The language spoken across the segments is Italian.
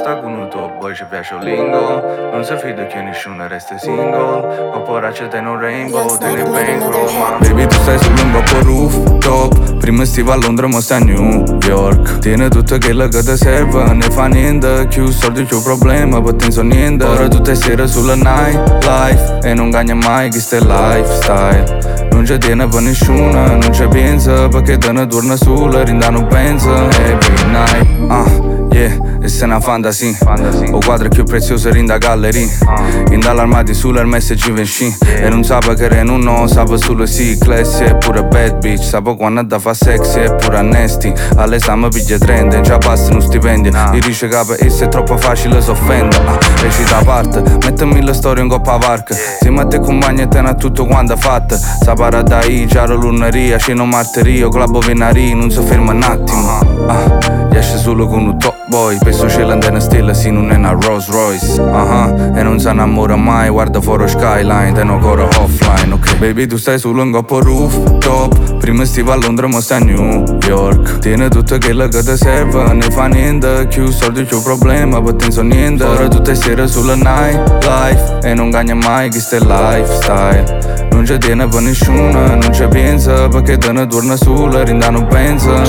sta con un top boy ci piace un lingo. Non si fida che nessuno resta single. Corporaccia te un rainbow, te ne vengo. Ma baby tu stai sul lungo rooftop. Prima stiva a Londra ma sta a New York. Tiene tutto quello che ti serve, ne fa niente. Più soldi più problema, per te non so niente. Ora tutte sera sulla night life e non gagna mai questo lifestyle. Non ci tiene per nessuno, non ci pensa, perché te ne torna sola, rinda non pensa. Every night, yeah, e se una fantasy. O quadro più prezioso rinda galleria. Indall'armati sull'Hermes Givenchy. E non sape che re non no, sape solo sì. Classy e pure bad bitch. Sape quando da fa sexy e pure annesti. All'esame piglia 30, già basta uno stipendio. I dice capo e se è troppo facile s'offende. Esci da parte, mettimi la storia in coppa varca. Se mette compagni e te ne tutto quanto fatta. Sapara dai, giaro lunneria, sceno marteria, club venari, non si ferma un attimo. Esce solo con un top boy, penso ce l'andena stella se non è una Rolls Royce. E non si innamora mai, guarda fuori skyline, te no ancora offline, ok. Baby tu stai solo in coppa rooftop. Prima stiva a Londra ma sta a New York. Tiene tutto quello che ti serve, ne fa niente. Più soldi più problema, per te non so niente. Ora tutte sera sulla night life e non gagna mai questo lifestyle. Non ci tiene per nessuno, non ci pensa, perché te ne torna sola, rinda non pensa.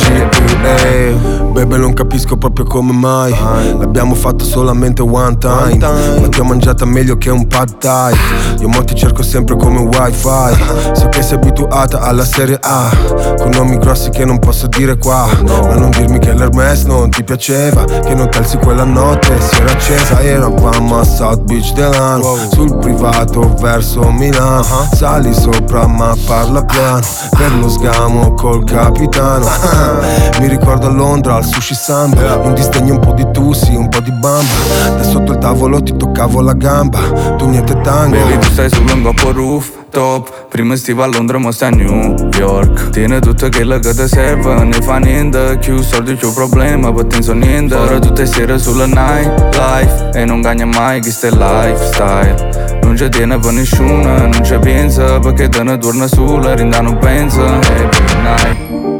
Baby non capisco proprio come mai l'abbiamo fatto solamente one time. Ma ti ho mangiata meglio che un pad thai. Io mo ti cerco sempre come wifi. So che sei abituata alla serie A, con nomi grossi che non posso dire qua. Ma non dirmi che l'Hermes non ti piaceva, che non telsi quella notte si era accesa. Eravamo a South Beach Delano, sul privato verso Milano. Sali sopra ma parla piano, per lo sgamo col capitano. Mi ricordo a Londra al sushi samba, un disdegno, un po' di tussi, un po' di bamba. Da sotto il tavolo ti toccavo la gamba, tu niente tango. Baby tu stai sul lungo rooftop. Prima stiva a Londra ma sta a New York. Tiene tutto quello che ti serve, ne fa niente. Più soldi più problema, per te non so niente. Ora tutte sera sulla night life e non gagna mai questo lifestyle. Non ci tiene per nessuno, non ci pensa, perché te ne torna sola, rinda non pensa. Every night.